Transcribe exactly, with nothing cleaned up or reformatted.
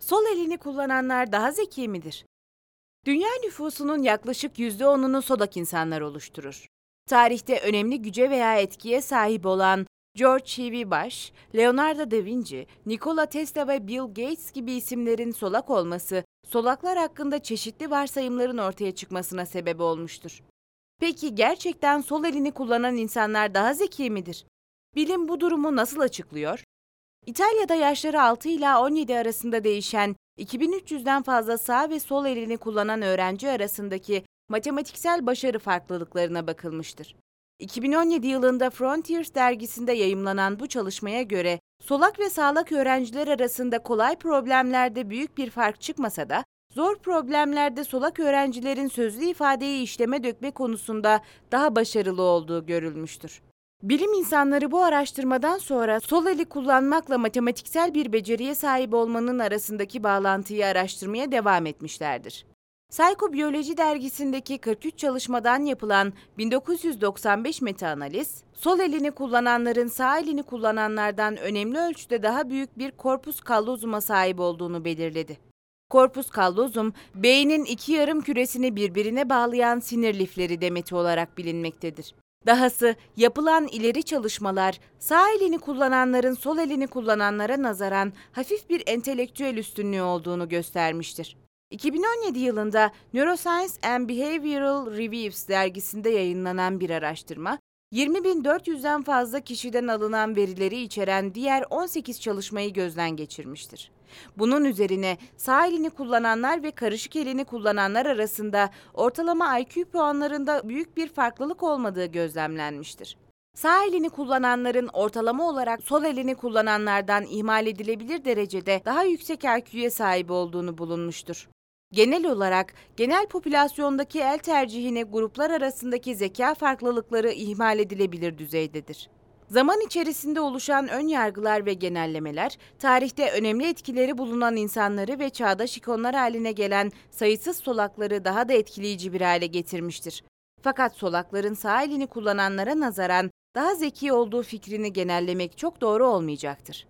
Sol elini kullananlar daha zeki midir? Dünya nüfusunun yaklaşık yüzde onunu solak insanlar oluşturur. Tarihte önemli güce veya etkiye sahip olan George H. Bush, Leonardo da Vinci, Nikola Tesla ve Bill Gates gibi isimlerin solak olması, solaklar hakkında çeşitli varsayımların ortaya çıkmasına sebep olmuştur. Peki gerçekten sol elini kullanan insanlar daha zeki midir? Bilim bu durumu nasıl açıklıyor? İtalya'da yaşları altı ila on yedi arasında değişen iki bin üç yüzden fazla sağ ve sol elini kullanan öğrenci arasındaki matematiksel başarı farklılıklarına bakılmıştır. iki bin on yedi yılında Frontiers dergisinde yayımlanan bu çalışmaya göre solak ve sağlak öğrenciler arasında kolay problemlerde büyük bir fark çıkmasa da zor problemlerde solak öğrencilerin sözlü ifadeyi işleme dökme konusunda daha başarılı olduğu görülmüştür. Bilim insanları bu araştırmadan sonra sol eli kullanmakla matematiksel bir beceriye sahip olmanın arasındaki bağlantıyı araştırmaya devam etmişlerdir. Psychobiyoloji dergisindeki kırk üç çalışmadan yapılan bin dokuz yüz doksan beş metaanaliz, sol elini kullananların sağ elini kullananlardan önemli ölçüde daha büyük bir corpus callosum'a sahip olduğunu belirledi. Corpus callosum, beynin iki yarım küresini birbirine bağlayan sinir lifleri demeti olarak bilinmektedir. Dahası yapılan ileri çalışmalar, sağ elini kullananların sol elini kullananlara nazaran hafif bir entelektüel üstünlüğü olduğunu göstermiştir. iki bin on yedi yılında Neuroscience and Behavioral Reviews dergisinde yayınlanan bir araştırma, yirmi bin dört yüzden fazla kişiden alınan verileri içeren diğer on sekiz çalışmayı gözden geçirmiştir. Bunun üzerine sağ elini kullananlar ve karışık elini kullananlar arasında ortalama I Q puanlarında büyük bir farklılık olmadığı gözlemlenmiştir. Sağ elini kullananların ortalama olarak sol elini kullananlardan ihmal edilebilir derecede daha yüksek I Q'ye sahip olduğunu bulunmuştur. Genel olarak genel popülasyondaki el tercihine gruplar arasındaki zeka farklılıkları ihmal edilebilir düzeydedir. Zaman içerisinde oluşan ön yargılar ve genellemeler, tarihte önemli etkileri bulunan insanları ve çağdaş ikonlar haline gelen sayısız solakları daha da etkileyici bir hale getirmiştir. Fakat solakların sağ elini kullananlara nazaran daha zeki olduğu fikrini genellemek çok doğru olmayacaktır.